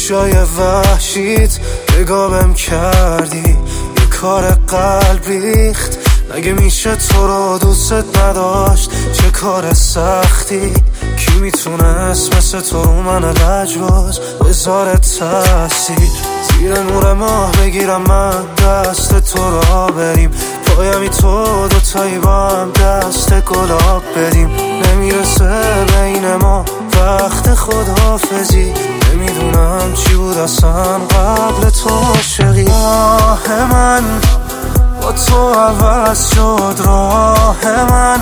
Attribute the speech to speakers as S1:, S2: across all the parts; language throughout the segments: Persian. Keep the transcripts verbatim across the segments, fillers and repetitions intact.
S1: جای وحشیت نگاه کردی، یه کار قلب ریخت. مگه میشه تو رو دوست نداشت؟ چه کار سختی. کی میتونست مثل تو رو من لجباز بذاره تاثیر؟ زیر نور ماه بگیرم من دست تو را بریم، پایمی تو دوتایی با هم دست گلاب بدیم. نمیرسه بین ما وقت خداحافظی، نمیدونم چی بود اصلا قبل تو عاشقی. آه من با تو عوض شد راه من،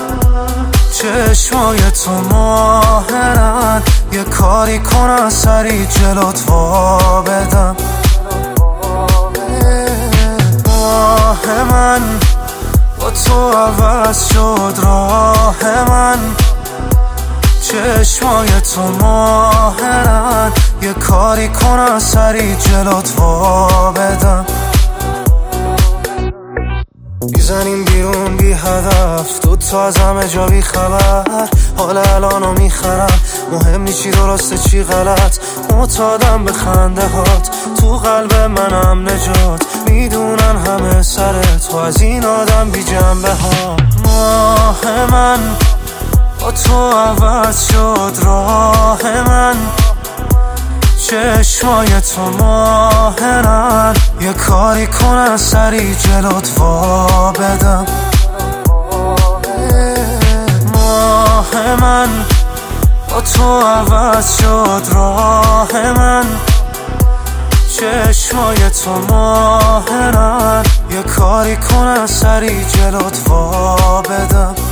S1: چشمای تو ماهرن، یه کاری کنن سری جلوت وا بدم. آه من با تو عوض شد راه من، چشمای تو ماهرن، یه کاری کنن سری جلوت وا بدم. میزنیم بیرون بی هدف، دوتا از همه جا بی خبر، حال الانو میخرم، مهم نی چی درسته چی غلط. معتادم به خنده هات، تو قلب منم نجات، میدونن همه سر تو از این آدم بی جنبه ها. ماه من با تو عوض شد راه من، چشمای تو ماهرن، یه کاری کنن سری جلوت وا بدم. ماه من با تو عوض شد راه من، چشمای تو ماهرن، یه کاری کنن سری جلوت وا بدم.